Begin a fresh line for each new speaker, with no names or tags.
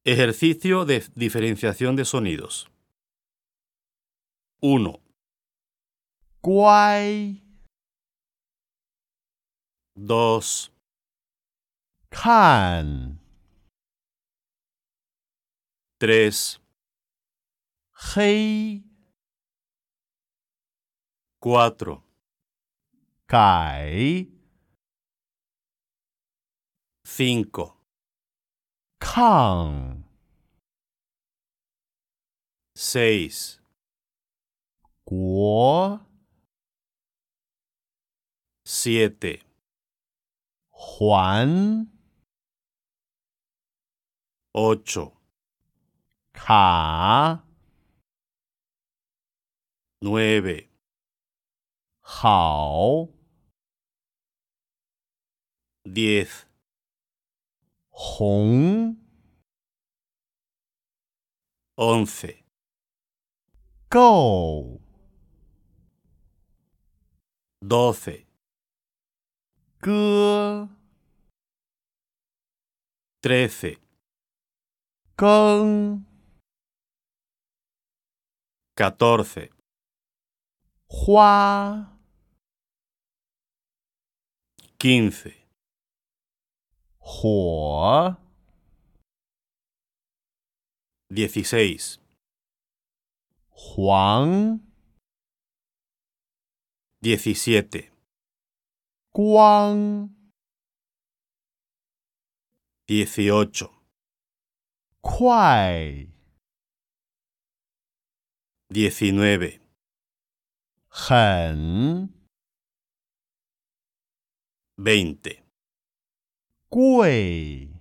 Ejercicio de diferenciación de sonidos. 1,
乖，
2,
看，
3,
黑，
4,
改，
5,
抗，
6,
国，
7,
环，
8,
卡，
9,
好，
10,
红，
11,
够，
12,
歌，
13,
更，
14,
花，
15,
火，
16,
黄，
17,
光，
18,
快，
19,
很，
20.
贵。